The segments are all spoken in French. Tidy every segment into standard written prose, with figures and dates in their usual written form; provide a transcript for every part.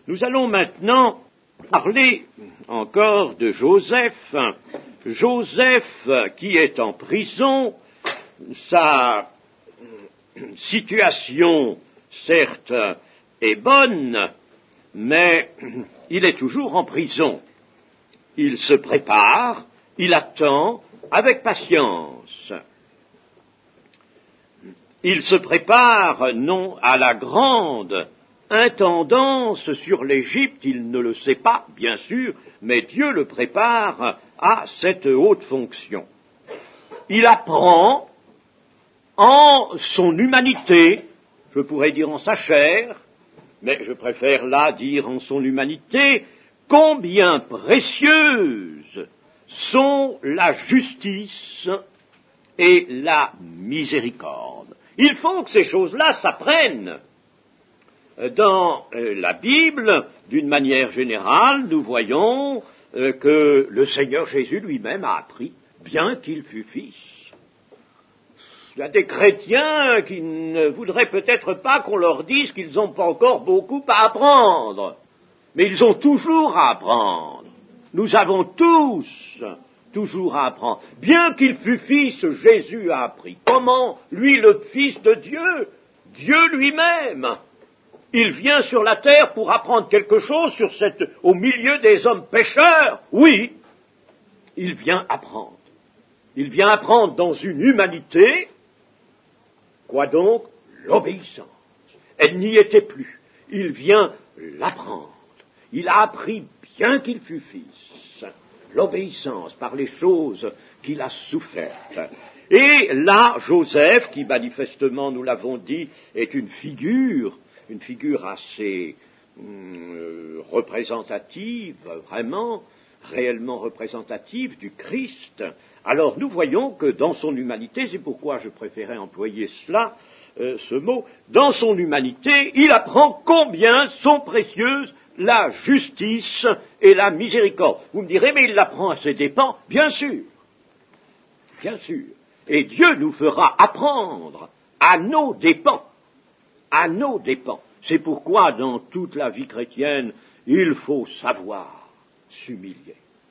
Nous allons maintenant parler encore de Joseph. Joseph qui est en prison, sa situation, certes, est bonne, mais il est toujours en prison. Il se prépare, il attend avec patience. Il se prépare non à la grande intendance sur l'Égypte, il ne le sait pas, bien sûr, mais Dieu le prépare à cette haute fonction. Il apprend en son humanité, je pourrais dire en sa chair, mais je préfère là dire en son humanité, combien précieuses sont la justice et la miséricorde. Il faut que ces choses-là s'apprennent. Dans la Bible, d'une manière générale, nous voyons que le Seigneur Jésus lui-même a appris, bien qu'il fût fils. Il y a des chrétiens qui ne voudraient peut-être pas qu'on leur dise qu'ils n'ont pas encore beaucoup à apprendre, mais ils ont toujours à apprendre. Nous avons tous toujours à apprendre. Bien qu'il fût fils, Jésus a appris. Comment? Lui, le Fils de Dieu, Dieu lui-même. Il vient sur la terre pour apprendre quelque chose au milieu des hommes pécheurs. Oui, il vient apprendre. Il vient apprendre dans une humanité, quoi donc? L'obéissance. Elle n'y était plus. Il vient l'apprendre. Il a appris, bien qu'il fût fils, l'obéissance par les choses qu'il a souffertes. Et là, Joseph, qui manifestement, nous l'avons dit, est une figure assez représentative, vraiment, réellement représentative du Christ. Alors nous voyons que dans son humanité, c'est pourquoi je préférais employer ce mot, dans son humanité, il apprend combien sont précieuses la justice et la miséricorde. Vous me direz, mais il l'apprend à ses dépens. Bien sûr, bien sûr. Et Dieu nous fera apprendre à nos dépens. À nos dépens. C'est pourquoi dans toute la vie chrétienne, il faut savoir s'humilier.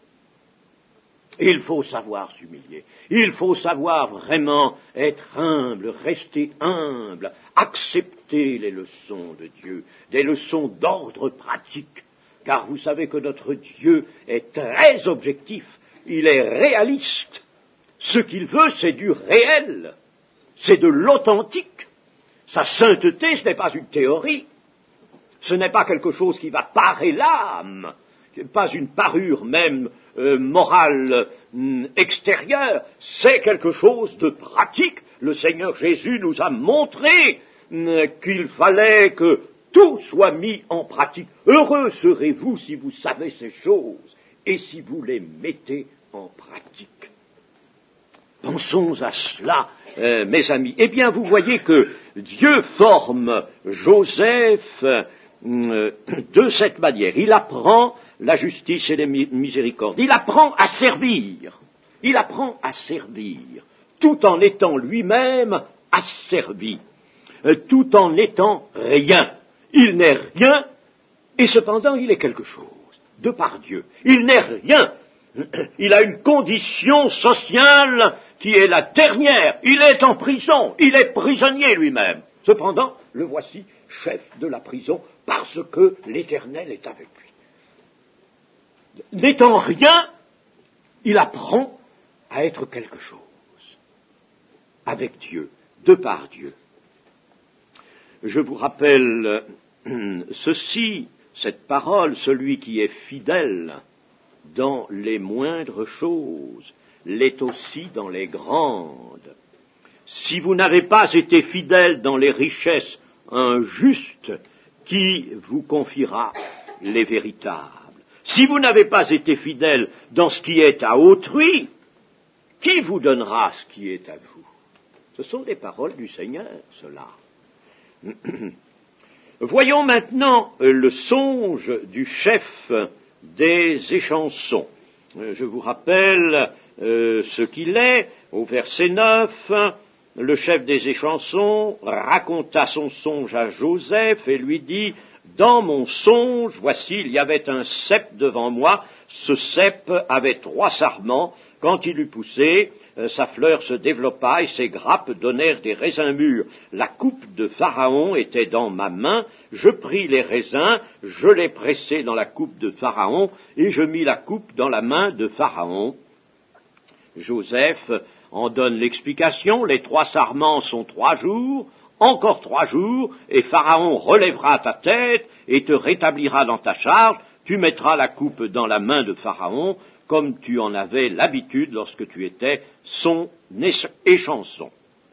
Il faut savoir s'humilier. Il faut savoir vraiment être humble, rester humble, accepter les leçons de Dieu, des leçons d'ordre pratique. Car vous savez que notre Dieu est très objectif, il est réaliste. Ce qu'il veut, c'est du réel, c'est de l'authentique. Sa sainteté, ce n'est pas une théorie, ce n'est pas quelque chose qui va parer l'âme, pas une parure même morale extérieure, c'est quelque chose de pratique. Le Seigneur Jésus nous a montré qu'il fallait que tout soit mis en pratique. Heureux serez-vous si vous savez ces choses et si vous les mettez en pratique. Pensons à cela, mes amis. Eh bien, vous voyez que Dieu forme Joseph de cette manière. Il apprend la justice et la miséricorde. Il apprend à servir. Il apprend à servir, tout en étant lui-même asservi, tout en n'étant rien. Il n'est rien, et cependant il est quelque chose, de par Dieu. Il n'est rien. Il a une condition sociale qui est la dernière. Il est en prison, il est prisonnier lui-même. Cependant, le voici chef de la prison parce que l'Éternel est avec lui. N'étant rien, il apprend à être quelque chose avec Dieu, de par Dieu. Je vous rappelle ceci, cette parole, celui qui est fidèle dans les moindres choses, l'est aussi dans les grandes. Si vous n'avez pas été fidèle dans les richesses, un juste qui vous confiera les véritables. Si vous n'avez pas été fidèle dans ce qui est à autrui, qui vous donnera ce qui est à vous? Ce sont des paroles du Seigneur, cela. Voyons maintenant le songe du chef des échansons. Je vous rappelle ce qu'il est, au verset 9, le chef des échansons raconta son songe à Joseph et lui dit « Dans mon songe, voici, il y avait un cep devant moi. Ce cep avait 3 sarments. Quand il eut poussé, sa fleur se développa et ses grappes donnèrent des raisins mûrs. La coupe de Pharaon était dans ma main. Je pris les raisins, je les pressai dans la coupe de Pharaon et je mis la coupe dans la main de Pharaon. Joseph en donne l'explication. Les 3 sarments sont 3 jours. Encore 3 jours, et Pharaon relèvera ta tête et te rétablira dans ta charge. Tu mettras la coupe dans la main de Pharaon, comme tu en avais l'habitude lorsque tu étais son échanson.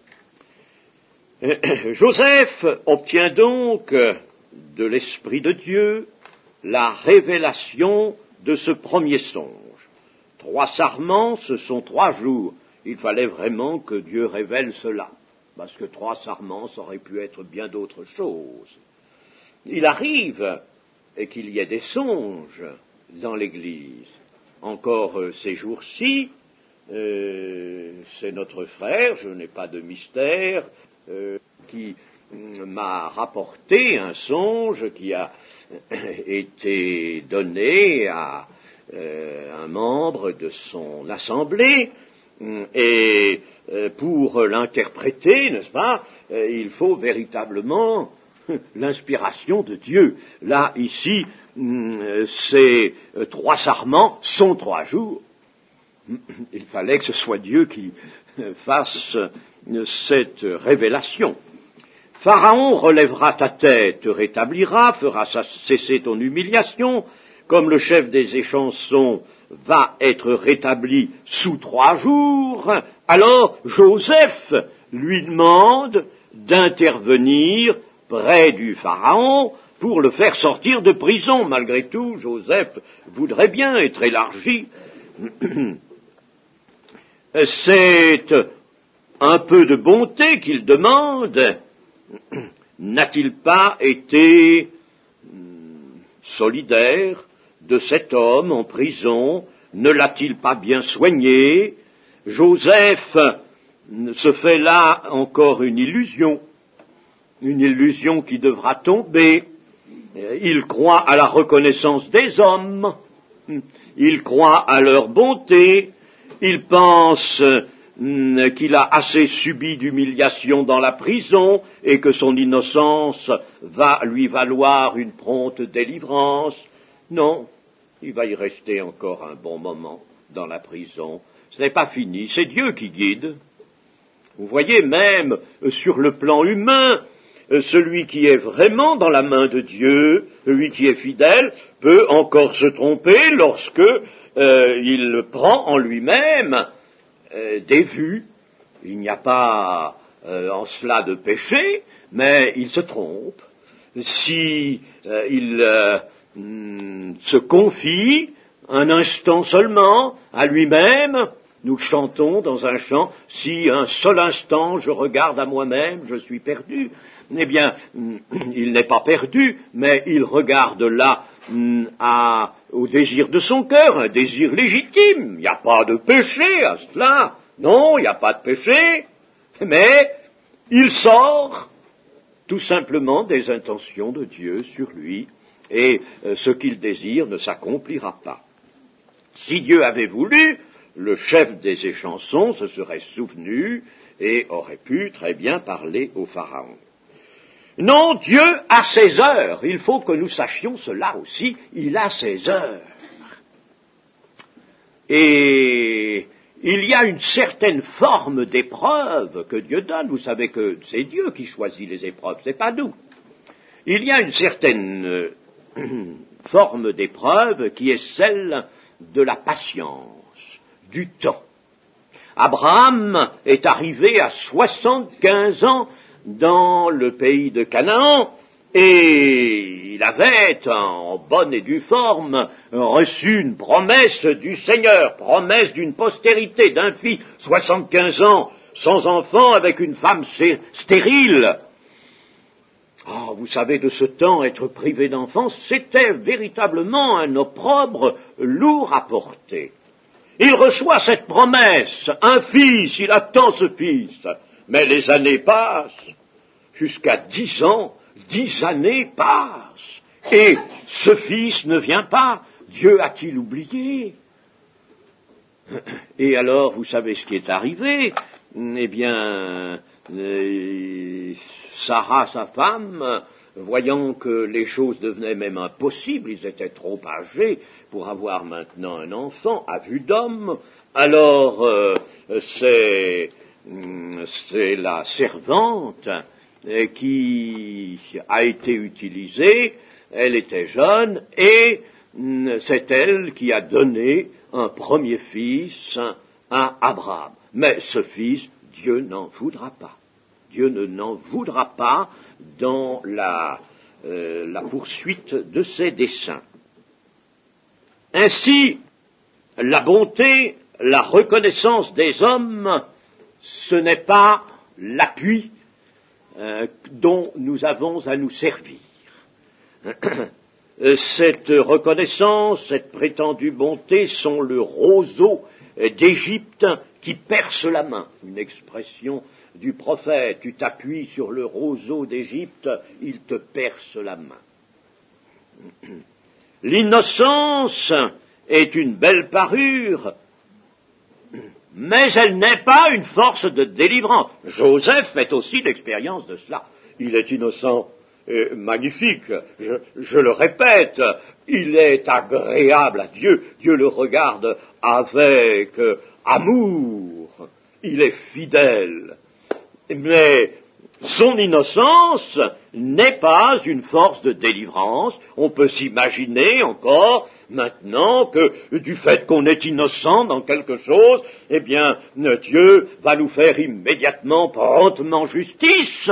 Joseph obtient donc de l'Esprit de Dieu la révélation de ce premier songe. 3 sarments, ce sont 3 jours. Il fallait vraiment que Dieu révèle cela. Parce que 3 sarments, ça aurait pu être bien d'autres choses. Il arrive qu'il y ait des songes dans l'Église. Encore ces jours-ci, c'est notre frère, je n'ai pas de mystère, qui m'a rapporté un songe qui a été donné à un membre de son assemblée. Et pour l'interpréter, n'est-ce pas, il faut véritablement l'inspiration de Dieu. Là, ici, ces 3 sarments sont 3 jours. Il fallait que ce soit Dieu qui fasse cette révélation. Pharaon relèvera ta tête, te rétablira, fera cesser ton humiliation, comme le chef des échansons va être rétabli sous 3 jours, alors Joseph lui demande d'intervenir près du Pharaon pour le faire sortir de prison. Malgré tout, Joseph voudrait bien être élargi. C'est un peu de bonté qu'il demande. N'a-t-il pas été solidaire de cet homme en prison? Ne l'a-t-il pas bien soigné? Joseph se fait là encore une illusion qui devra tomber. Il croit à la reconnaissance des hommes, il croit à leur bonté, il pense qu'il a assez subi d'humiliation dans la prison et que son innocence va lui valoir une prompte délivrance. Non, il va y rester encore un bon moment dans la prison. Ce n'est pas fini, c'est Dieu qui guide. Vous voyez, même sur le plan humain, celui qui est vraiment dans la main de Dieu, celui qui est fidèle, peut encore se tromper lorsque il prend en lui-même des vues. Il n'y a pas en cela de péché, mais il se trompe. Si il se confie un instant seulement à lui-même, nous chantons dans un chant, si un seul instant je regarde à moi-même, je suis perdu. Eh bien, il n'est pas perdu, mais il regarde là au désir de son cœur, un désir légitime. Il n'y a pas de péché à cela. Non, il n'y a pas de péché, mais il sort tout simplement des intentions de Dieu sur lui, et ce qu'il désire ne s'accomplira pas. Si Dieu avait voulu, le chef des échansons se serait souvenu et aurait pu très bien parler au Pharaon. Non, Dieu a ses heures. Il faut que nous sachions cela aussi. Il a ses heures. Et il y a une certaine forme d'épreuve que Dieu donne. Vous savez que c'est Dieu qui choisit les épreuves, c'est pas nous. Il y a une certaine forme d'épreuve qui est celle de la patience, du temps. Abraham est arrivé à 75 ans dans le pays de Canaan, et il avait, en bonne et due forme, reçu une promesse du Seigneur, promesse d'une postérité, d'un fils, 75 ans, sans enfant, avec une femme stérile. Oh, vous savez, de ce temps, être privé d'enfants, c'était véritablement un opprobre lourd à porter. Il reçoit cette promesse, un fils, il attend ce fils, mais les années passent, jusqu'à 10 ans, 10 années passent, Et ce fils ne vient pas. Dieu a-t-il oublié? Et alors, vous savez ce qui est arrivé? Eh bien, Sarah, sa femme, voyant que les choses devenaient même impossibles, ils étaient trop âgés pour avoir maintenant un enfant à vue d'homme, alors c'est la servante qui a été utilisée, elle était jeune, et c'est elle qui a donné un premier fils à Abraham. Mais ce fils, Dieu n'en voudra pas. Dieu n'en voudra pas dans la poursuite de ses desseins. Ainsi, la bonté, la reconnaissance des hommes, ce n'est pas l'appui dont nous avons à nous servir. Cette reconnaissance, cette prétendue bonté sont le roseau d'Égypte qui perce la main. Une expression du prophète, tu t'appuies sur le roseau d'Égypte, il te perce la main. L'innocence est une belle parure, mais elle n'est pas une force de délivrance. Joseph fait aussi l'expérience de cela. Il est innocent, magnifique, je le répète, il est agréable à Dieu, Dieu le regarde avec amour, il est fidèle, mais son innocence n'est pas une force de délivrance. On peut s'imaginer encore maintenant que du fait qu'on est innocent dans quelque chose, eh bien Dieu va nous faire immédiatement, promptement justice.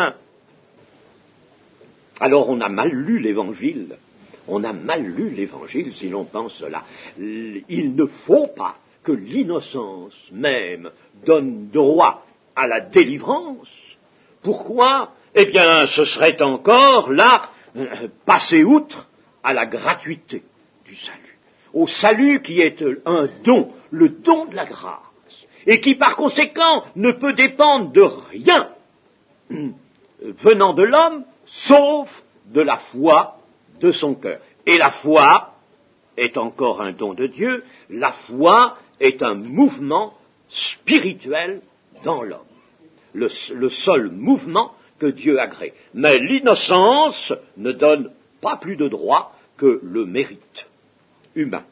Alors on a mal lu l'Évangile. On a mal lu l'Évangile si l'on pense cela. Il ne faut pas que l'innocence même donne droit à la délivrance. Pourquoi? Eh bien, ce serait encore là passer outre à la gratuité du salut. Au salut qui est un don, le don de la grâce, et qui par conséquent ne peut dépendre de rien venant de l'homme, sauf de la foi de son cœur. Et la foi est encore un don de Dieu, la foi est un mouvement spirituel dans l'homme. Le seul mouvement que Dieu agrée. Mais l'innocence ne donne pas plus de droit que le mérite humain.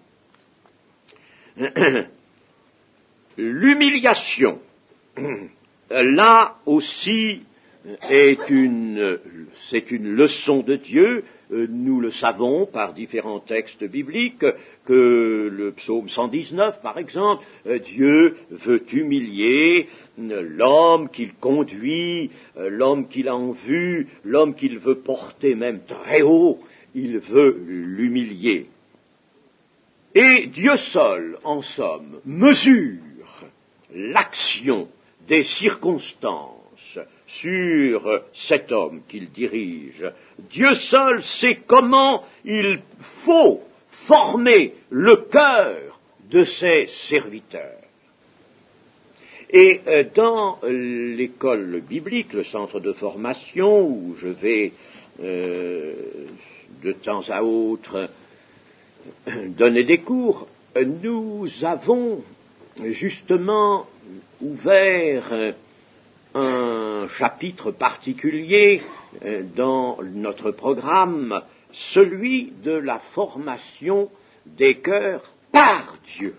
L'humiliation, là aussi, c'est une leçon de Dieu. Nous le savons par différents textes bibliques, que le psaume 119, par exemple, Dieu veut humilier l'homme qu'il conduit, l'homme qu'il a en vue, l'homme qu'il veut porter même très haut, il veut l'humilier. Et Dieu seul, en somme, mesure l'action des circonstances sur cet homme qu'il dirige. Dieu seul sait comment il faut former le cœur de ses serviteurs. Et dans l'école biblique, le centre de formation, où je vais de temps à autre donner des cours, nous avons justement ouvert un chapitre particulier dans notre programme, celui de la formation des cœurs par Dieu.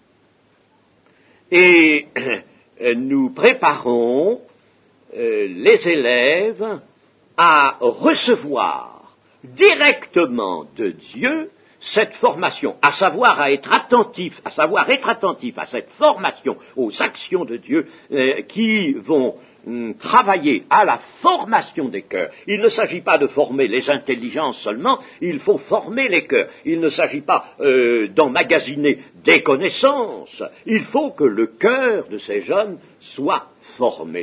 Et nous préparons les élèves à recevoir directement de Dieu cette formation, à savoir être attentif à cette formation, aux actions de Dieu qui vont travailler à la formation des cœurs. Il ne s'agit pas de former les intelligences seulement, il faut former les cœurs. Il ne s'agit pas d'emmagasiner des connaissances, il faut que le cœur de ces jeunes soit formé.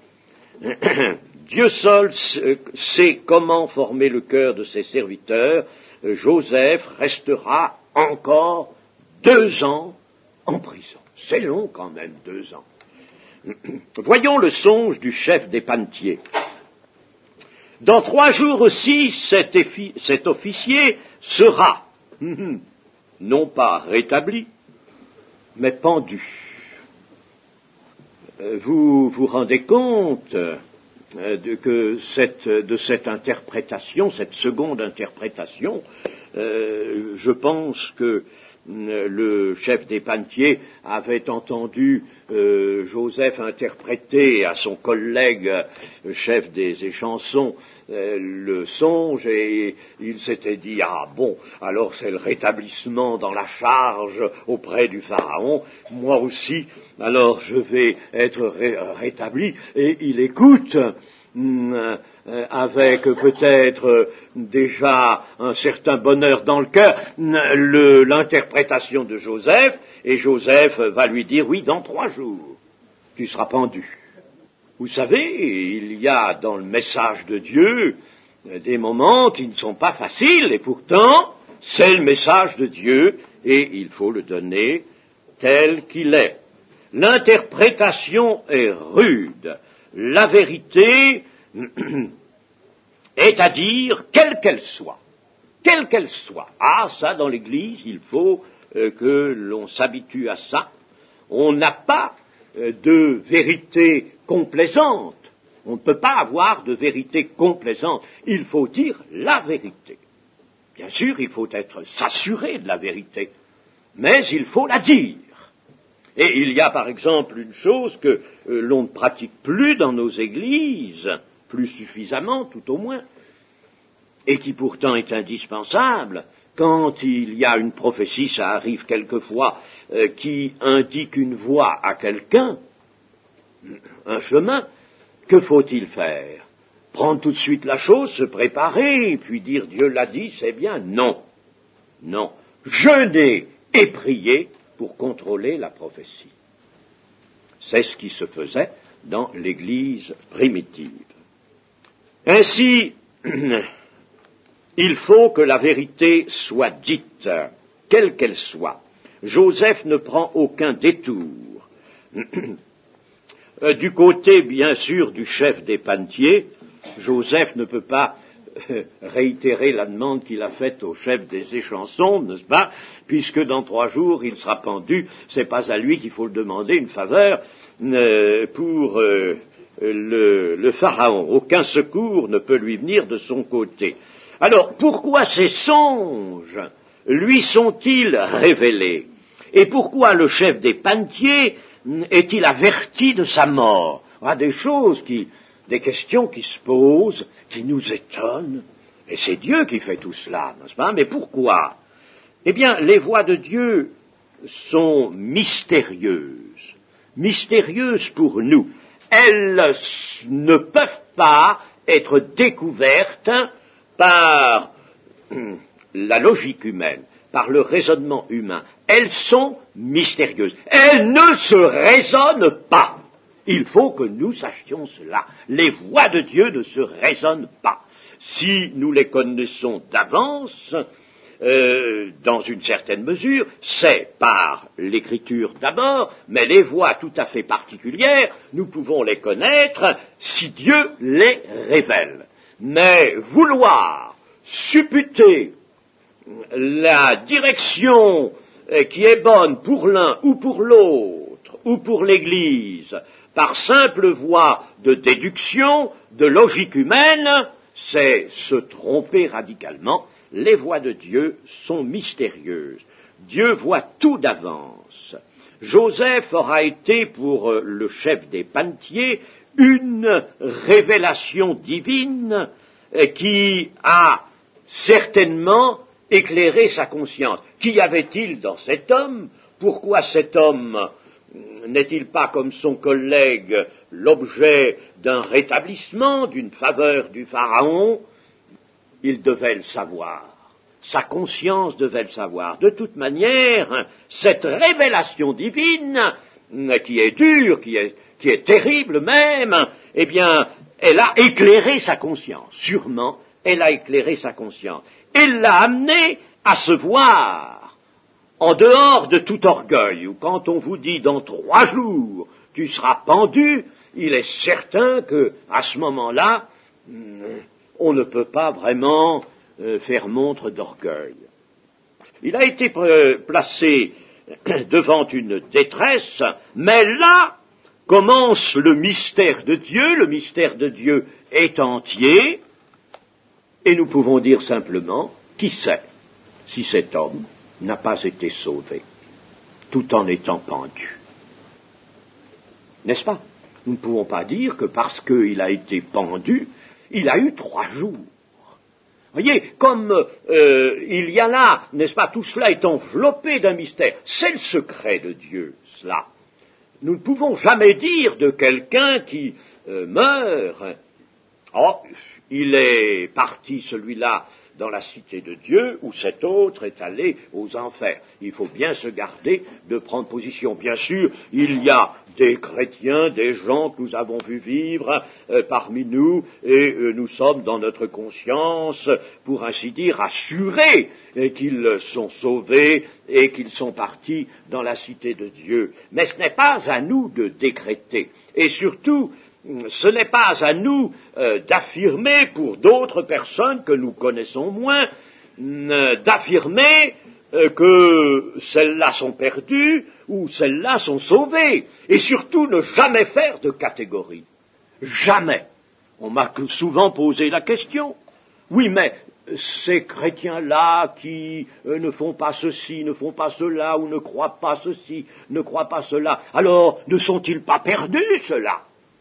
Dieu seul sait comment former le cœur de ses serviteurs. Joseph restera encore 2 ans en prison. C'est long quand même, 2 ans. Voyons le songe du chef des panetiers. Dans 3 jours aussi, cet officier sera, non pas rétabli, mais pendu. Vous vous rendez compte de cette interprétation, cette seconde interprétation, je pense que le chef des panetiers avait entendu Joseph interpréter à son collègue chef des échansons le songe et il s'était dit ah bon, alors c'est le rétablissement dans la charge auprès du pharaon, moi aussi alors je vais être rétabli et il écoute avec peut-être déjà un certain bonheur dans le cœur, l'interprétation de Joseph, et Joseph va lui dire, oui, dans 3 jours, tu seras pendu. Vous savez, il y a dans le message de Dieu des moments qui ne sont pas faciles, et pourtant, c'est le message de Dieu, et il faut le donner tel qu'il est. L'interprétation est rude. La vérité est à dire, quelle qu'elle soit. Quelle qu'elle soit. Ah, ça, dans l'Église, il faut que l'on s'habitue à ça. On n'a pas de vérité complaisante. On ne peut pas avoir de vérité complaisante. Il faut dire la vérité. Bien sûr, il faut s'assurer de la vérité, mais il faut la dire. Et il y a par exemple une chose que l'on ne pratique plus dans nos églises, plus suffisamment tout au moins, et qui pourtant est indispensable. Quand il y a une prophétie, ça arrive quelquefois, qui indique une voie à quelqu'un, un chemin, que faut-il faire? Prendre tout de suite la chose, se préparer, et puis dire Dieu l'a dit, c'est bien? Non. Non. Jeûner et prier pour contrôler la prophétie. C'est ce qui se faisait dans l'Église primitive. Ainsi, il faut que la vérité soit dite, quelle qu'elle soit. Joseph ne prend aucun détour. Du côté, bien sûr, du chef des panetiers, Joseph ne peut pas réitérer la demande qu'il a faite au chef des échansons, n'est-ce pas, puisque dans 3 jours il sera pendu, c'est pas à lui qu'il faut le demander une faveur pour le pharaon. Aucun secours ne peut lui venir de son côté. Alors, pourquoi ces songes lui sont-ils révélés? Et pourquoi le chef des panetiers est-il averti de sa mort? Il y a des questions qui se posent, qui nous étonnent, et c'est Dieu qui fait tout cela, n'est-ce pas? Mais pourquoi? Eh bien, les voies de Dieu sont mystérieuses, mystérieuses pour nous. Elles ne peuvent pas être découvertes par la logique humaine, par le raisonnement humain. Elles sont mystérieuses. Elles ne se raisonnent pas. Il faut que nous sachions cela. Les voies de Dieu ne se raisonnent pas. Si nous les connaissons d'avance, dans une certaine mesure, c'est par l'écriture d'abord, mais les voies tout à fait particulières, nous pouvons les connaître si Dieu les révèle. Mais vouloir supputer la direction qui est bonne pour l'un ou pour l'autre, ou pour l'Église, par simple voie de déduction, de logique humaine, c'est se tromper radicalement. Les voies de Dieu sont mystérieuses. Dieu voit tout d'avance. Joseph aura été pour le chef des panetiers une révélation divine qui a certainement éclairé sa conscience. Qu'y avait-il dans cet homme? Pourquoi cet homme n'est-il pas, comme son collègue, l'objet d'un rétablissement, d'une faveur du Pharaon? Il devait le savoir. Sa conscience devait le savoir. De toute manière, cette révélation divine, qui est dure, qui est terrible même, eh bien, elle a éclairé sa conscience. Sûrement, elle a éclairé sa conscience. Elle l'a amené à se voir en dehors de tout orgueil, ou quand on vous dit dans 3 jours tu seras pendu, il est certain que à ce moment-là, on ne peut pas vraiment faire montre d'orgueil. Il a été placé devant une détresse, mais là commence le mystère de Dieu. Le mystère de Dieu est entier, et nous pouvons dire simplement, qui sait si cet homme n'a pas été sauvé, tout en étant pendu. N'est-ce pas? Nous ne pouvons pas dire que parce qu'il a été pendu, il a eu 3 jours. Voyez, comme il y a là, n'est-ce pas, tout cela est enveloppé d'un mystère. C'est le secret de Dieu, cela. Nous ne pouvons jamais dire de quelqu'un qui meurt, oh, il est parti celui-là dans la cité de Dieu, ou cet autre est allé aux enfers. Il faut bien se garder de prendre position. Bien sûr, il y a des chrétiens, des gens que nous avons vus vivre parmi nous, et nous sommes dans notre conscience, pour ainsi dire, assurés qu'ils sont sauvés et qu'ils sont partis dans la cité de Dieu. Mais ce n'est pas à nous de décréter. Et surtout, ce n'est pas à nous d'affirmer pour d'autres personnes que nous connaissons moins, d'affirmer que celles-là sont perdues ou celles-là sont sauvées. Et surtout, ne jamais faire de catégorie. Jamais. On m'a souvent posé la question. Oui, mais ces chrétiens-là qui ne font pas ceci, ne font pas cela, ou ne croient pas ceci, ne croient pas cela, alors ne sont-ils pas perdus, ceux-là?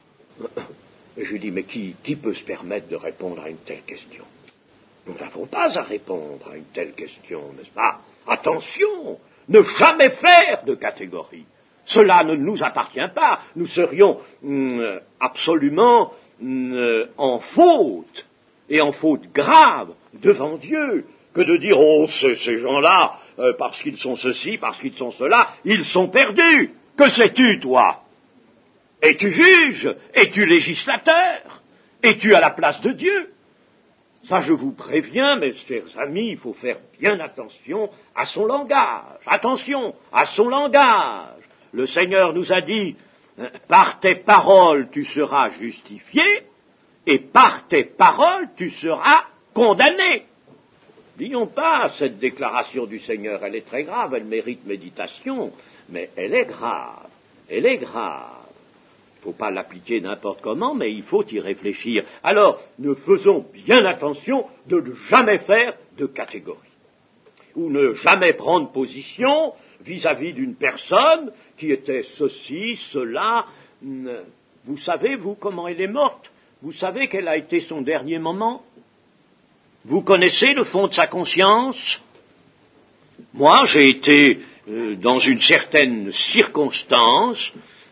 Et je dis, mais qui peut se permettre de répondre à une telle question? Nous n'avons pas à répondre à une telle question, n'est-ce pas? Attention, ne jamais faire de catégorie. Cela ne nous appartient pas. Nous serions absolument en faute, et en faute grave, devant Dieu, que de dire, oh, ces gens-là, parce qu'ils sont ceci, parce qu'ils sont cela, ils sont perdus. Que sais-tu, toi? Es-tu juge? Es-tu législateur? Es-tu à la place de Dieu? Ça, je vous préviens, mes chers amis, il faut faire bien attention à son langage. Attention à son langage. Le Seigneur nous a dit, par tes paroles tu seras justifié, et par tes paroles tu seras condamné. N'oublions pas cette déclaration du Seigneur, elle est très grave, elle mérite méditation, mais elle est grave, elle est grave. Il ne faut pas l'appliquer n'importe comment, mais il faut y réfléchir. Alors, nous faisons bien attention de ne jamais faire de catégorie, ou ne jamais prendre position vis-à-vis d'une personne qui était ceci, cela. Vous savez, vous, comment elle est morte? Vous savez quel a été son dernier moment? Vous connaissez le fond de sa conscience? Moi, j'ai été, dans une certaine circonstance,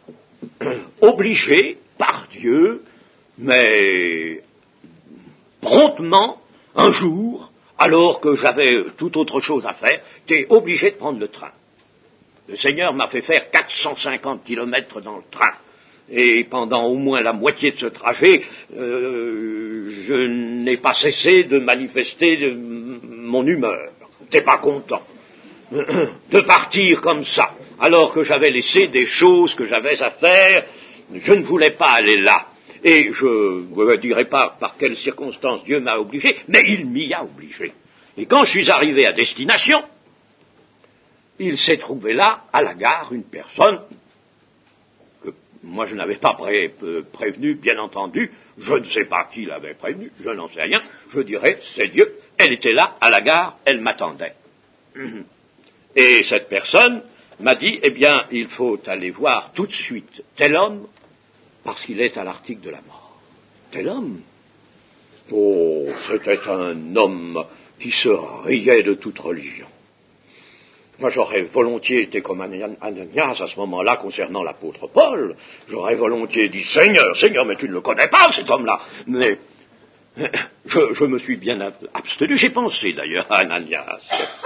obligé par Dieu, mais promptement, un jour, alors que j'avais toute autre chose à faire, j'étais obligé de prendre le train. Le Seigneur m'a fait faire 450 kilomètres dans le train. Et pendant au moins la moitié de ce trajet, je n'ai pas cessé de manifester mon humeur. J'étais pas content de partir comme ça, alors que j'avais laissé des choses que j'avais à faire. Je ne voulais pas aller là. Et je ne dirai pas par quelles circonstances Dieu m'a obligé, mais il m'y a obligé. Et quand je suis arrivé à destination, il s'est trouvé là, à la gare, une personne que moi je n'avais pas prévenu, bien entendu. Je ne sais pas qui l'avait prévenu, je n'en sais rien. Je dirais, c'est Dieu. Elle était là, à la gare, elle m'attendait. Et cette personne m'a dit, eh bien, il faut aller voir tout de suite tel homme, parce qu'il est à l'article de la mort. Tel homme? Oh, c'était un homme qui se riait de toute religion. Moi, j'aurais volontiers été comme Ananias à ce moment-là concernant l'apôtre Paul. J'aurais volontiers dit, Seigneur, Seigneur, mais tu ne le connais pas, cet homme-là. Mais je me suis bien abstenu. J'ai pensé d'ailleurs à Ananias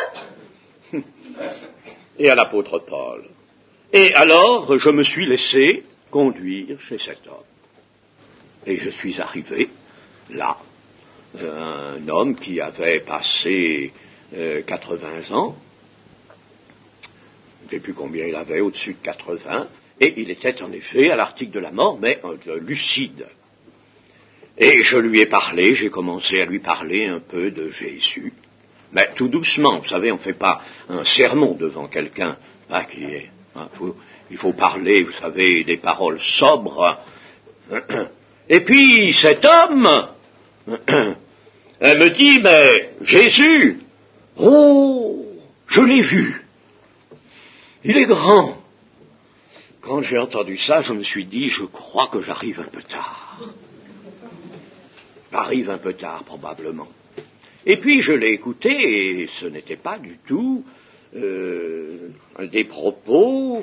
et à l'apôtre Paul. Et alors, je me suis laissé conduire chez cet homme. Et je suis arrivé là, un homme qui avait passé 80 ans, je ne sais plus combien il avait, au-dessus de 80, et il était en effet à l'article de la mort, mais lucide. Et je lui ai parlé, j'ai commencé à lui parler un peu de Jésus. Mais tout doucement, vous savez, on ne fait pas un sermon devant quelqu'un qui est... il faut parler, vous savez, des paroles sobres. Et puis cet homme elle me dit, mais Jésus, oh, je l'ai vu. Il est grand. Quand j'ai entendu ça, je me suis dit, je crois que j'arrive un peu tard. J'arrive un peu tard, probablement. Et puis je l'ai écouté, et ce n'était pas du tout des propos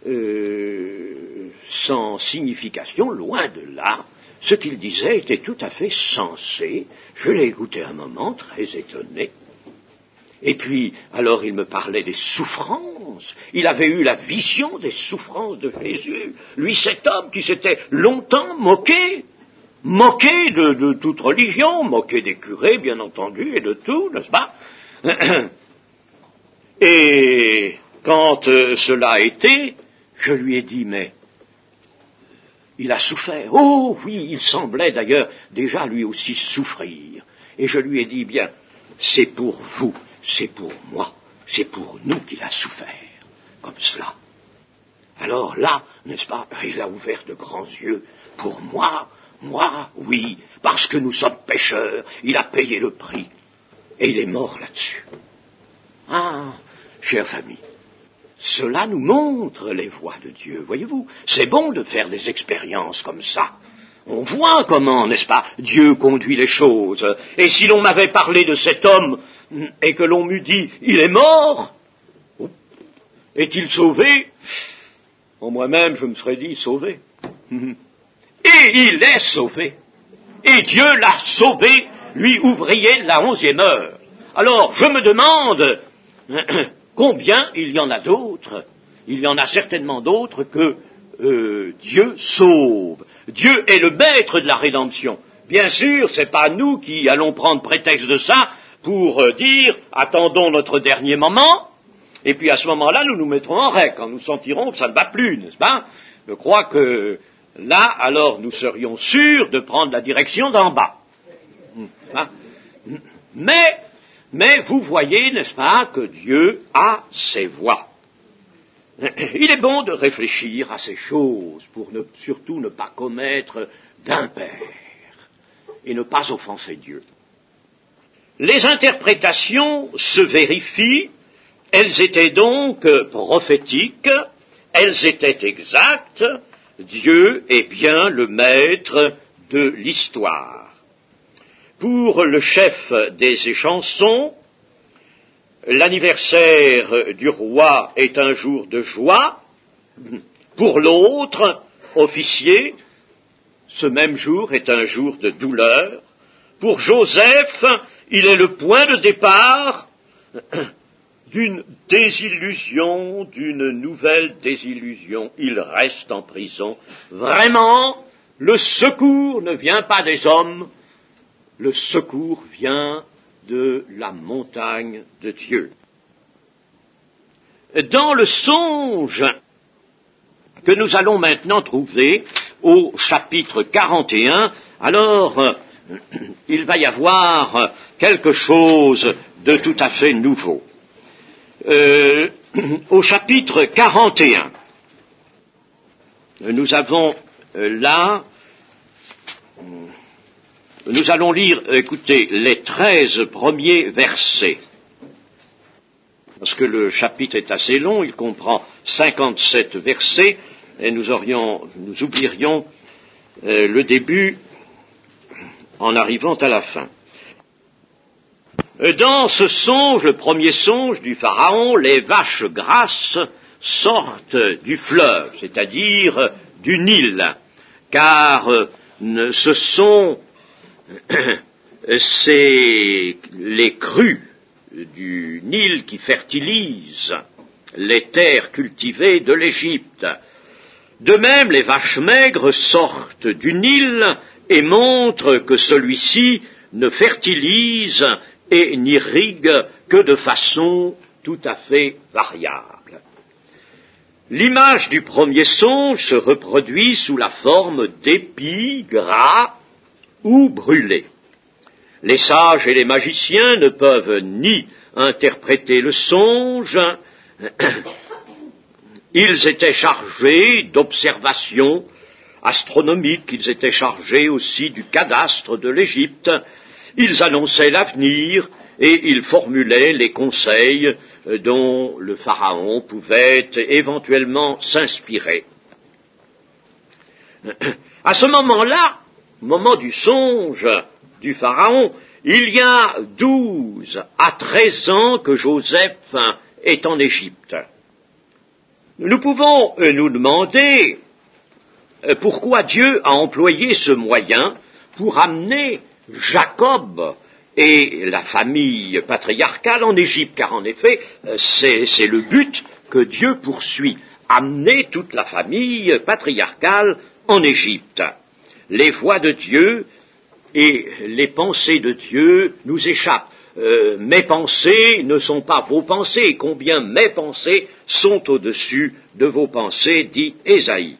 sans signification, loin de là. Ce qu'il disait était tout à fait sensé. Je l'ai écouté un moment, très étonné. Et puis, alors il me parlait des souffrances. Il avait eu la vision des souffrances de Jésus. Lui, cet homme qui s'était longtemps moqué de toute religion, moqué des curés, bien entendu, et de tout, n'est-ce pas? Et quand cela a été, je lui ai dit, mais il a souffert. Oh oui, il semblait d'ailleurs déjà lui aussi souffrir. Et je lui ai dit, bien, c'est pour vous, c'est pour moi, c'est pour nous qu'il a souffert, comme cela. Alors là, n'est-ce pas, il a ouvert de grands yeux. Pour moi, oui, parce que nous sommes pécheurs, il a payé le prix. Et il est mort là-dessus. Ah, chers amis, cela nous montre les voies de Dieu, voyez-vous. C'est bon de faire des expériences comme ça. On voit comment, n'est-ce pas, Dieu conduit les choses. Et si l'on m'avait parlé de cet homme et que l'on m'eût dit, il est mort, est-il sauvé? En moi-même, je me serais dit, sauvé. Et il est sauvé. Et Dieu l'a sauvé, lui, ouvrier de la 11e heure. Alors, je me demande, combien il y en a d'autres? Il y en a certainement d'autres que Dieu sauve. Dieu est le maître de la rédemption. Bien sûr, c'est pas nous qui allons prendre prétexte de ça pour dire, attendons notre dernier moment, et puis à ce moment-là, nous nous mettrons en règle, quand nous sentirons que ça ne va plus, n'est-ce pas? Je crois que là, alors, nous serions sûrs de prendre la direction d'en bas. Hein? Mais vous voyez, n'est-ce pas, que Dieu a ses voies. Il est bon de réfléchir à ces choses pour surtout ne pas commettre d'impair et ne pas offenser Dieu. Les interprétations se vérifient, elles étaient donc prophétiques, elles étaient exactes, Dieu est bien le maître de l'histoire. Pour le chef des chansons, l'anniversaire du roi est un jour de joie. Pour l'autre, officier, ce même jour est un jour de douleur. Pour Joseph, il est le point de départ d'une désillusion, d'une nouvelle désillusion. Il reste en prison. Vraiment, le secours ne vient pas des hommes, le secours vient de la montagne de Dieu. Dans le songe que nous allons maintenant trouver au chapitre 41, alors il va y avoir quelque chose de tout à fait nouveau. Au chapitre 41, nous avons là, nous allons lire, écoutez, les 13 premiers versets. Parce que le chapitre est assez long, il comprend 57 versets, et nous oublierions le début en arrivant à la fin. Dans ce songe, le premier songe du Pharaon, les vaches grasses sortent du fleuve, c'est-à-dire du Nil, car ce sont c'est les crues du Nil qui fertilisent les terres cultivées de l'Égypte. De même, les vaches maigres sortent du Nil et montrent que celui-ci ne fertilise et n'irrigue que de façon tout à fait variable. L'image du premier songe se reproduit sous la forme d'épis gras ou brûlés. Les sages et les magiciens ne peuvent ni interpréter le songe, ils étaient chargés d'observations astronomiques, ils étaient chargés aussi du cadastre de l'Égypte, ils annonçaient l'avenir et ils formulaient les conseils dont le pharaon pouvait éventuellement s'inspirer. À ce moment-là, au moment du songe du pharaon, il y a 12 à 13 ans que Joseph est en Égypte. Nous pouvons nous demander pourquoi Dieu a employé ce moyen pour amener Jacob et la famille patriarcale en Égypte, car en effet, c'est le but que Dieu poursuit, amener toute la famille patriarcale en Égypte. Les voies de Dieu et les pensées de Dieu nous échappent. Mes pensées ne sont pas vos pensées, combien mes pensées sont au-dessus de vos pensées, dit Ésaïe.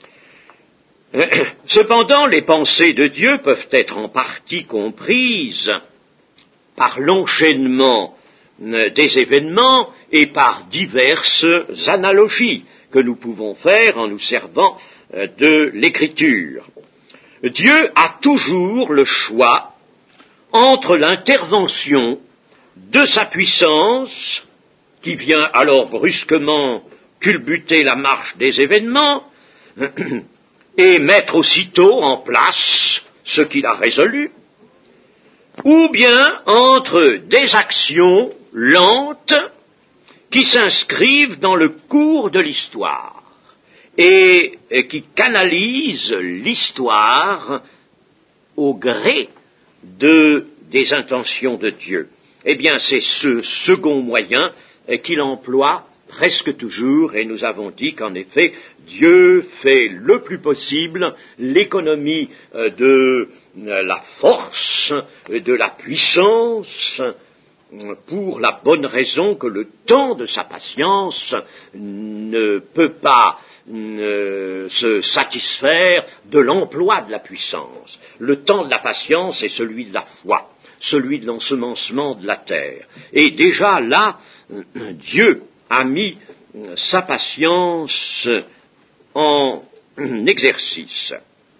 Cependant, les pensées de Dieu peuvent être en partie comprises par l'enchaînement des événements et par diverses analogies que nous pouvons faire en nous servant de l'Écriture. Dieu a toujours le choix entre l'intervention de sa puissance, qui vient alors brusquement culbuter la marche des événements, et mettre aussitôt en place ce qu'il a résolu, ou bien entre des actions lentes qui s'inscrivent dans le cours de l'histoire et qui canalisent l'histoire au gré des intentions de Dieu. Eh bien, c'est ce second moyen qu'il emploie presque toujours, et nous avons dit qu'en effet, Dieu fait le plus possible l'économie de la force, de la puissance, pour la bonne raison que le temps de sa patience ne peut pas se satisfaire de l'emploi de la puissance. Le temps de la patience est celui de la foi, celui de l'ensemencement de la terre. Et déjà là, Dieu a mis sa patience en exercice.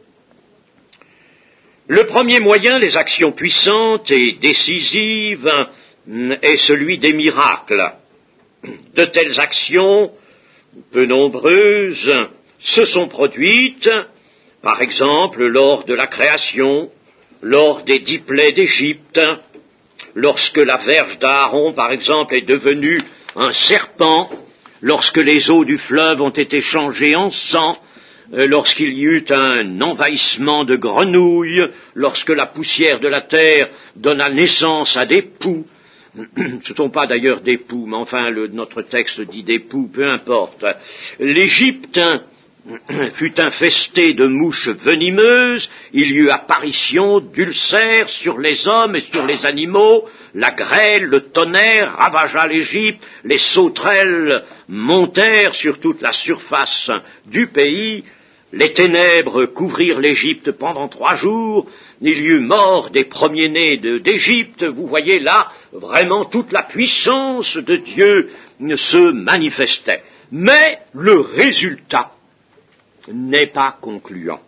Le premier moyen, les actions puissantes et décisives, est celui des miracles. De telles actions, peu nombreuses, se sont produites, par exemple, lors de la création, lors des 10 plaies d'Égypte, lorsque la verge d'Aaron, par exemple, est devenue un serpent, lorsque les eaux du fleuve ont été changées en sang, lorsqu'il y eut un envahissement de grenouilles, lorsque la poussière de la terre donna naissance à des poux. Ce ne sont pas d'ailleurs des poux, mais enfin notre texte dit des poux, peu importe. L'Égypte fut infestée de mouches venimeuses, il y eut apparition d'ulcères sur les hommes et sur les animaux, la grêle, le tonnerre ravagea l'Égypte, les sauterelles montèrent sur toute la surface du pays, les ténèbres couvrirent l'Égypte pendant 3 jours, il y eut mort des premiers-nés d'Égypte. Vous voyez là, vraiment toute la puissance de Dieu se manifestait. Mais le résultat n'est pas concluant.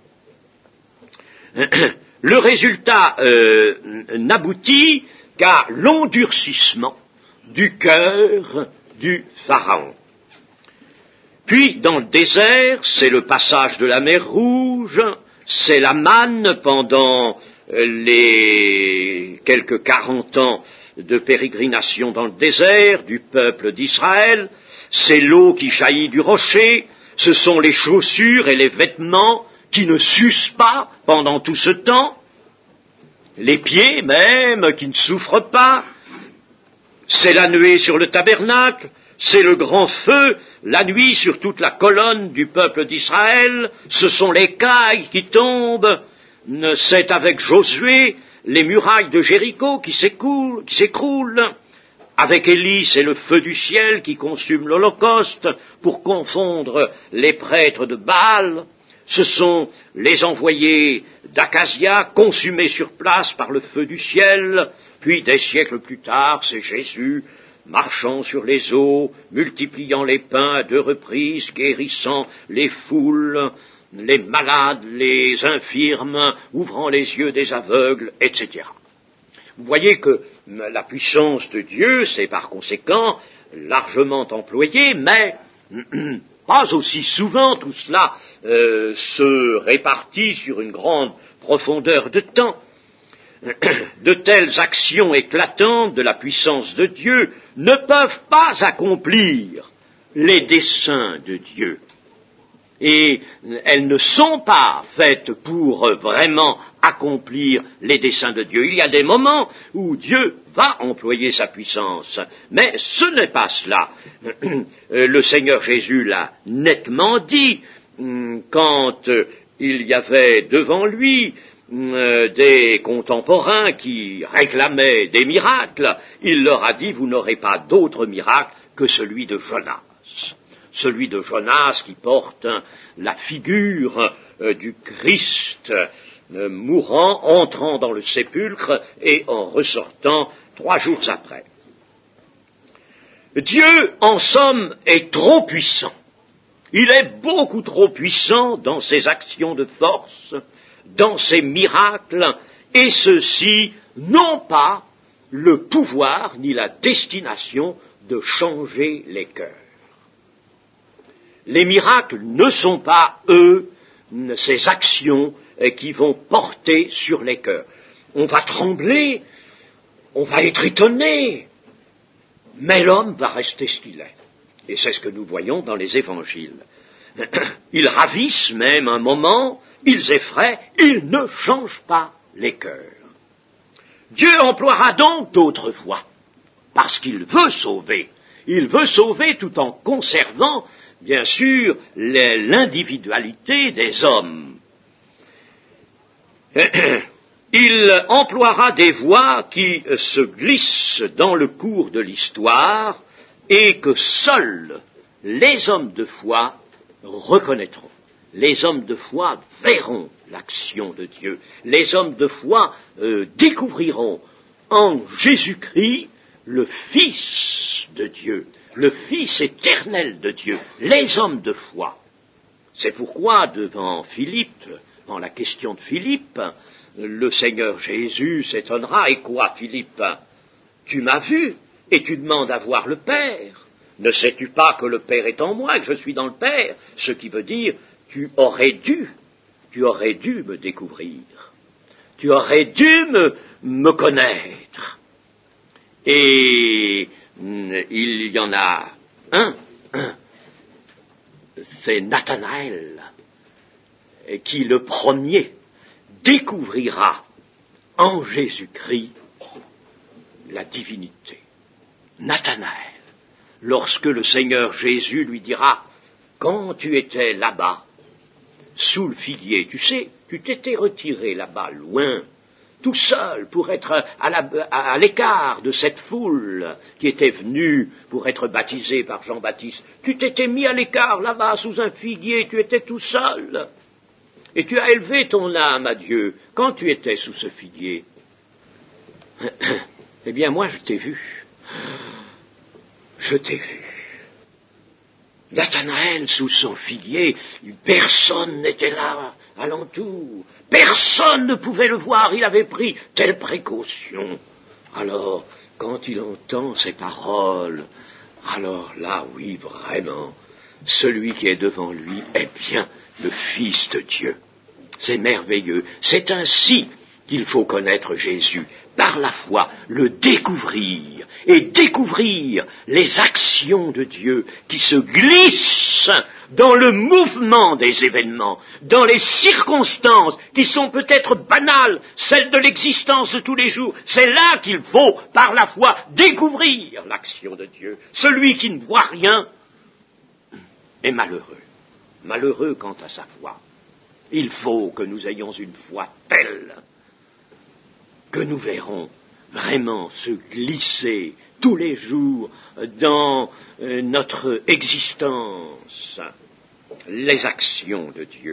Le résultat n'aboutit qu'à l'endurcissement du cœur du Pharaon. Puis, dans le désert, c'est le passage de la mer Rouge, c'est la manne pendant les quelques 40 ans de pérégrination dans le désert du peuple d'Israël, c'est l'eau qui jaillit du rocher, ce sont les chaussures et les vêtements qui ne s'usent pas pendant tout ce temps, les pieds même qui ne souffrent pas, c'est la nuée sur le tabernacle, c'est le grand feu, la nuit sur toute la colonne du peuple d'Israël, ce sont les cailles qui tombent, c'est avec Josué les murailles de Jéricho qui s'écroulent, avec Élie c'est le feu du ciel qui consume l'Holocauste pour confondre les prêtres de Baal, Ce sont les envoyés d'Acasia, consumés sur place par le feu du ciel, puis des siècles plus tard, c'est Jésus, marchant sur les eaux, multipliant les pains à 2 reprises, guérissant les foules, les malades, les infirmes, ouvrant les yeux des aveugles, etc. Vous voyez que la puissance de Dieu, c'est par conséquent largement employé, mais pas aussi souvent tout cela se répartit sur une grande profondeur de temps. De telles actions éclatantes de la puissance de Dieu ne peuvent pas accomplir les desseins de Dieu. Et elles ne sont pas faites pour vraiment accomplir les desseins de Dieu. Il y a des moments où Dieu va employer sa puissance, mais ce n'est pas cela. Le Seigneur Jésus l'a nettement dit quand il y avait devant lui des contemporains qui réclamaient des miracles. Il leur a dit, vous n'aurez pas d'autre miracle que celui de Jonas. Celui de Jonas qui porte la figure du Christ mourant, entrant dans le sépulcre et en ressortant 3 jours après. Dieu, en somme, est trop puissant. Il est beaucoup trop puissant dans ses actions de force, dans ses miracles, et ceux-ci n'ont pas le pouvoir ni la destination de changer les cœurs. Les miracles ne sont pas, eux, ces actions qui vont porter sur les cœurs. On va trembler, on va être étonné, mais l'homme va rester ce qu'il est. Et c'est ce que nous voyons dans les évangiles. Ils ravissent même un moment, ils effraient, ils ne changent pas les cœurs. Dieu emploiera donc d'autres voies, parce qu'il veut sauver. Il veut sauver tout en conservant, bien sûr, l'individualité des hommes. Il emploiera des voies qui se glissent dans le cours de l'histoire et que seuls les hommes de foi reconnaîtront. Les hommes de foi verront l'action de Dieu. Les hommes de foi découvriront en Jésus-Christ le Fils de Dieu, le Fils éternel de Dieu, les hommes de foi. C'est pourquoi, devant Philippe, dans la question de Philippe, le Seigneur Jésus s'étonnera. Et quoi, Philippe? Tu m'as vu et tu demandes à voir le Père. Ne sais-tu pas que le Père est en moi, que je suis dans le Père? Ce qui veut dire, tu aurais dû me découvrir. Tu aurais dû me connaître. Et il y en a un, c'est Nathanaël, qui le premier découvrira en Jésus-Christ la divinité. Nathanaël, lorsque le Seigneur Jésus lui dira, quand tu étais là-bas, sous le figuier, tu sais, tu t'étais retiré là-bas, loin, tout seul, pour être à l'écart de cette foule qui était venue pour être baptisée par Jean-Baptiste. Tu t'étais mis à l'écart là-bas, sous un figuier, tu étais tout seul. Et tu as élevé ton âme à Dieu quand tu étais sous ce figuier. Eh bien, moi, je t'ai vu. Je t'ai vu. Nathanaël, sous son figuier, personne n'était là, alentour. Personne ne pouvait le voir, il avait pris telle précaution. Alors, quand il entend ces paroles, alors là, oui, vraiment, celui qui est devant lui est bien le Fils de Dieu. C'est merveilleux. C'est ainsi qu'il faut connaître Jésus, par la foi, le découvrir, et découvrir les actions de Dieu qui se glissent dans le mouvement des événements, dans les circonstances qui sont peut-être banales, celles de l'existence de tous les jours. C'est là qu'il faut, par la foi, découvrir l'action de Dieu. Celui qui ne voit rien est malheureux. Malheureux quant à sa foi. Il faut que nous ayons une foi telle que nous verrons vraiment se glisser tous les jours dans notre existence les actions de Dieu.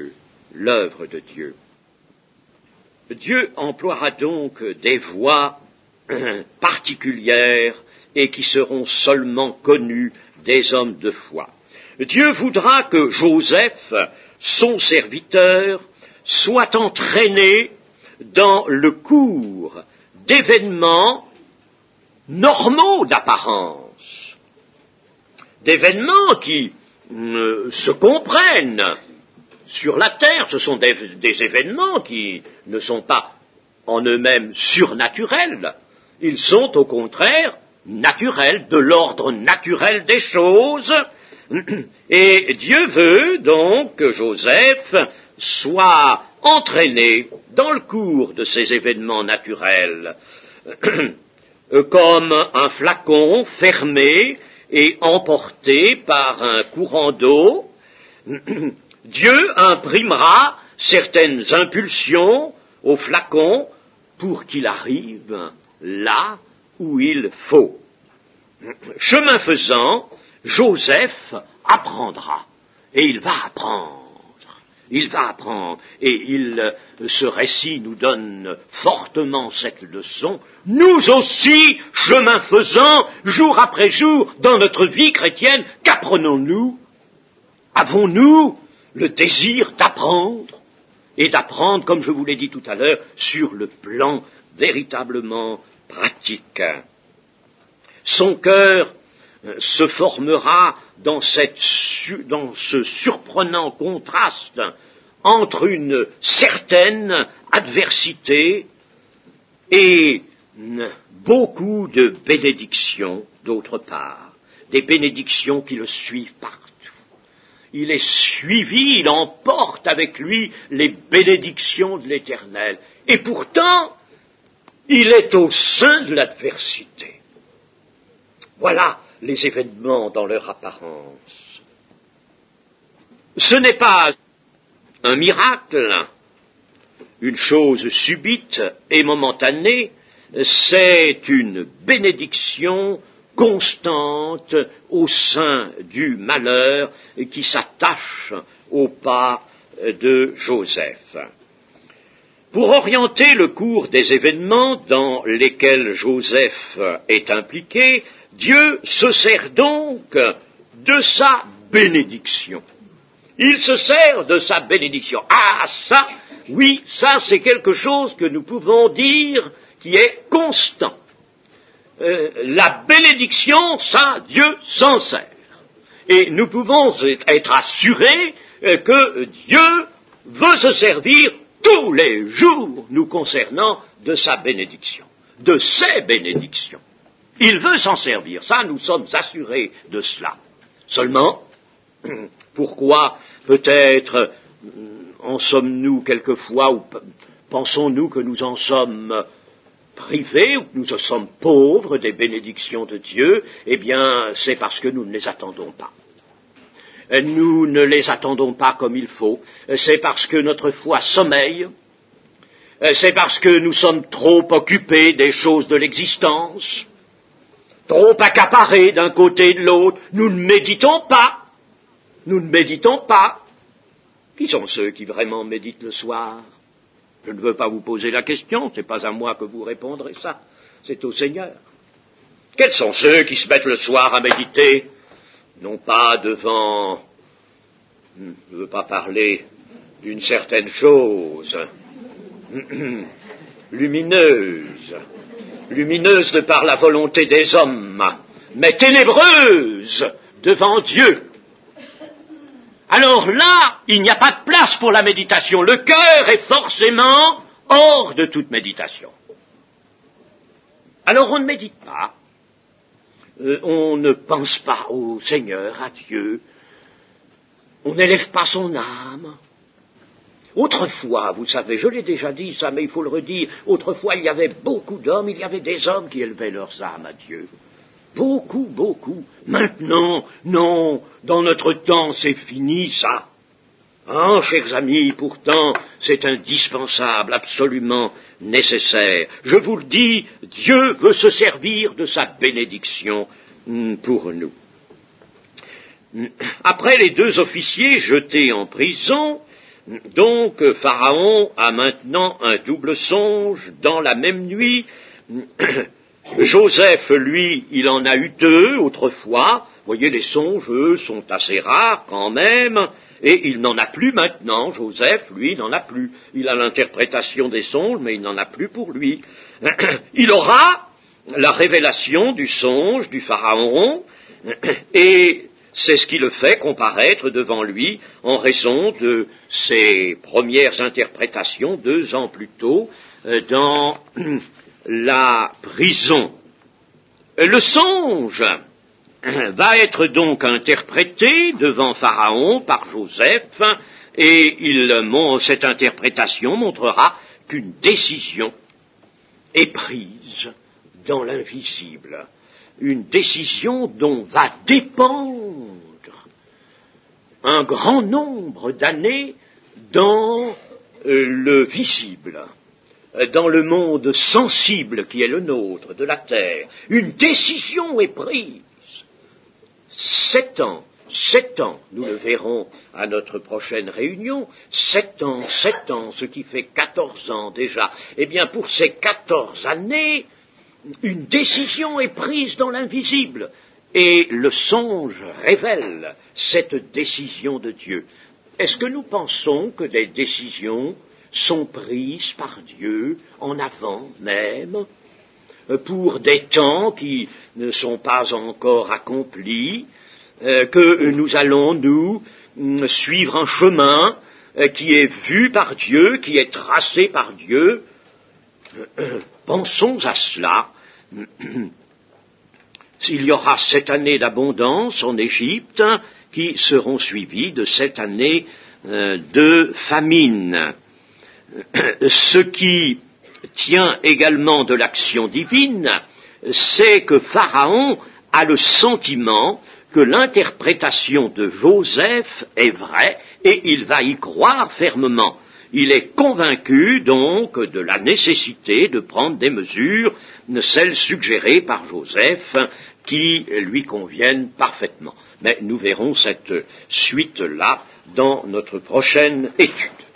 l'œuvre de Dieu. Dieu emploiera donc des voies particulières et qui seront seulement connues des hommes de foi. Dieu voudra que Joseph, son serviteur, soit entraîné dans le cours d'événements normaux d'apparence, d'événements qui se comprennent sur la terre. Ce sont des événements qui ne sont pas en eux-mêmes surnaturels, ils sont au contraire naturels, de l'ordre naturel des choses, et Dieu veut donc que Joseph soit entraîné dans le cours de ces événements naturels, comme un flacon fermé et emporté par un courant d'eau. Dieu imprimera certaines impulsions au flacon pour qu'il arrive là où il faut. Chemin faisant, Joseph apprendra, et il va apprendre. Et ce récit nous donne fortement cette leçon. Nous aussi, chemin faisant, jour après jour, dans notre vie chrétienne, qu'apprenons-nous? Avons-nous le désir d'apprendre? Et d'apprendre, comme je vous l'ai dit tout à l'heure, sur le plan véritablement pratique. Son cœur se formera dans ce surprenant contraste entre une certaine adversité et beaucoup de bénédictions d'autre part, des bénédictions qui le suivent partout. Il est suivi, il emporte avec lui les bénédictions de l'Éternel. Et pourtant, il est au sein de l'adversité. Voilà les événements dans leur apparence. Ce n'est pas un miracle, une chose subite et momentanée, c'est une bénédiction constante au sein du malheur qui s'attache au pas de Joseph. Pour orienter le cours des événements dans lesquels Joseph est impliqué, Dieu se sert donc de sa bénédiction. Il se sert de sa bénédiction. Ah, ça, oui, ça c'est quelque chose que nous pouvons dire qui est constant. La bénédiction, ça, Dieu s'en sert. Et nous pouvons être assurés que Dieu veut se servir tous les jours nous concernant de sa bénédiction, de ses bénédictions. Il veut s'en servir, ça nous sommes assurés de cela. Seulement, pourquoi peut-être en sommes-nous quelquefois, ou pensons-nous que nous en sommes privés, ou que nous en sommes pauvres des bénédictions de Dieu? Eh bien, c'est parce que nous ne les attendons pas. Nous ne les attendons pas comme il faut, c'est parce que notre foi sommeille, c'est parce que nous sommes trop occupés des choses de l'existence, trop accaparés d'un côté et de l'autre, nous ne méditons pas. Qui sont ceux qui vraiment méditent le soir? Je ne veux pas vous poser la question, ce n'est pas à moi que vous répondrez ça, c'est au Seigneur. Quels sont ceux qui se mettent le soir à méditer? Non pas devant, je ne veux pas parler d'une certaine chose, lumineuse de par la volonté des hommes, mais ténébreuse devant Dieu. Alors là, il n'y a pas de place pour la méditation. Le cœur est forcément hors de toute méditation. Alors on ne médite pas. On ne pense pas au Seigneur, à Dieu, on n'élève pas son âme. Autrefois, vous savez, je l'ai déjà dit ça, mais il faut le redire, autrefois il y avait beaucoup d'hommes, il y avait des hommes qui élevaient leurs âmes à Dieu. Beaucoup. Maintenant, non, dans notre temps c'est fini ça. Ah, chers amis, pourtant, c'est indispensable, absolument nécessaire. Je vous le dis, Dieu veut se servir de sa bénédiction pour nous. Après les deux officiers jetés en prison, Donc Pharaon a maintenant un double songe dans la même nuit. Joseph, lui, il en a eu deux autrefois. Vous voyez, les songes, eux, sont assez rares quand même, et il n'en a plus maintenant. Joseph, lui, il n'en a plus. Il a l'interprétation des songes, mais il n'en a plus pour lui. Il aura la révélation du songe du Pharaon, et c'est ce qui le fait comparaître devant lui en raison de ses premières interprétations 2 ans plus tôt dans la prison. Le songe va être donc interprété devant Pharaon par Joseph, et cette interprétation montrera qu'une décision est prise dans l'invisible, une décision dont va dépendre un grand nombre d'années dans le visible, dans le monde sensible qui est le nôtre, de la terre. Une décision est prise. 7 ans, nous le verrons à notre prochaine réunion, 7 ans, ce qui fait 14 ans déjà. Eh bien, pour ces 14 années, une décision est prise dans l'invisible, et le songe révèle cette décision de Dieu. Est-ce que nous pensons que des décisions sont prises par Dieu en avant même, pour des temps qui ne sont pas encore accomplis, que nous allons, nous, suivre un chemin qui est vu par Dieu, qui est tracé par Dieu? Pensons à cela. Il y aura 7 années d'abondance en Égypte qui seront suivies de 7 années de famine. Ce qui tient également de l'action divine, c'est que Pharaon a le sentiment que l'interprétation de Joseph est vraie et il va y croire fermement. Il est convaincu donc de la nécessité de prendre des mesures, celles suggérées par Joseph, qui lui conviennent parfaitement. Mais nous verrons cette suite-là dans notre prochaine étude.